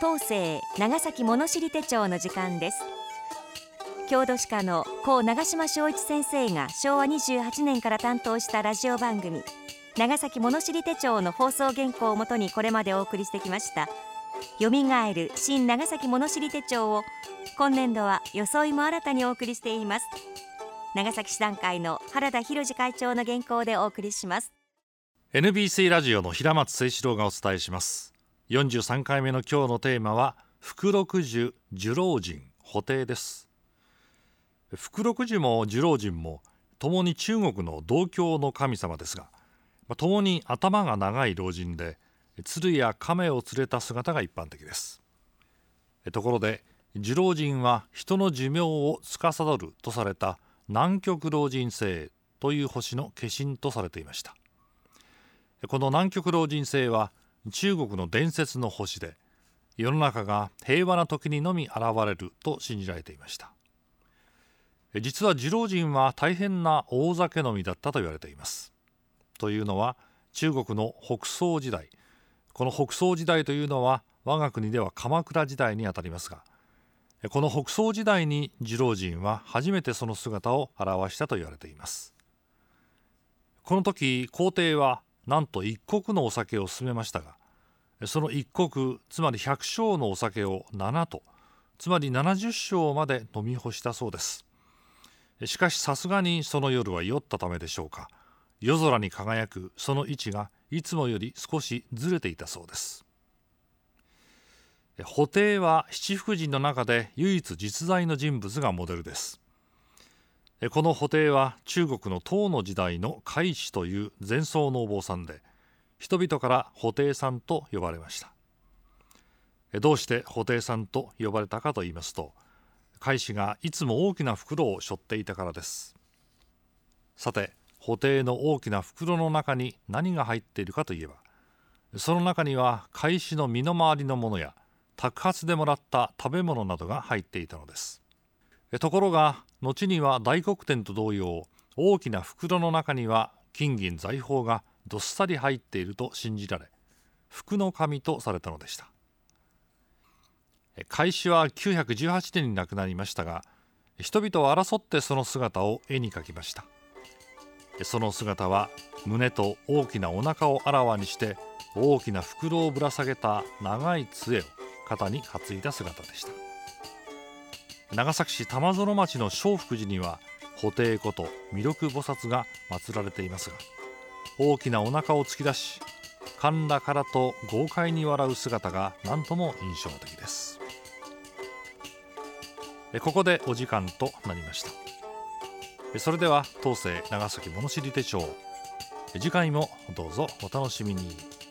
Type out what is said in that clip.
当世長崎物知り手帳の時間です。郷土史家の高長島昭一先生が昭和28年から担当したラジオ番組長崎物知り手帳の放送原稿をもとにこれまでお送りしてきましたよみがえる新長崎物知り手帳を今年度は装いも新たにお送りしています。長崎市団会の原田博次会長の原稿でお送りします。 NBC ラジオの平松誠志郎がお伝えします。43回目の今日のテーマは福禄寿寿老人布袋です。福禄寿も寿老人も共に中国の道教の神様ですが、共に頭が長い老人で鶴や亀を連れた姿が一般的です。ところで寿老人は人の寿命を司るとされた南極老人星という星の化身とされていました。この南極老人星は中国の伝説の星で、世の中が平和な時にのみ現れると信じられていました。実は寿老人は大変な大酒飲みだったと言われています。というのは中国の北宋時代、この北宋時代というのは我が国では鎌倉時代にあたりますが、この北宋時代に寿老人は初めてその姿を現したと言われています。この時皇帝はなんと一石のお酒を勧めましたが、その一石、つまり100升のお酒を7と、つまり70升まで飲み干したそうです。しかしさすがにその夜は酔ったためでしょうか、夜空に輝くその位置がいつもより少しずれていたそうです。布袋は七福神の中で唯一実在の人物がモデルです。この布袋は中国の唐の時代の海士という前奏のお坊さんで、人々から布袋さんと呼ばれました。どうして布袋さんと呼ばれたかと言いますと、海士がいつも大きな袋を背負っていたからです。さて、布袋の大きな袋の中に何が入っているかといえば、その中には海士の身の回りのものや托鉢でもらった食べ物などが入っていたのです。ところが後には大黒天と同様、大きな袋の中には金銀財宝がどっさり入っていると信じられ、福の神とされたのでした。海士は918年に亡くなりましたが、人々は争ってその姿を絵に描きました。その姿は胸と大きなお腹をあらわにして、大きな袋をぶら下げた長い杖を肩に担いだ姿でした。長崎市玉園町の正福寺には布袋こと弥勒菩薩が祀られていますが、大きなお腹を突き出し、かんらからと豪快に笑う姿が何とも印象的です。ここでお時間となりました。それでは当世長崎物知り手帳、次回もどうぞお楽しみに。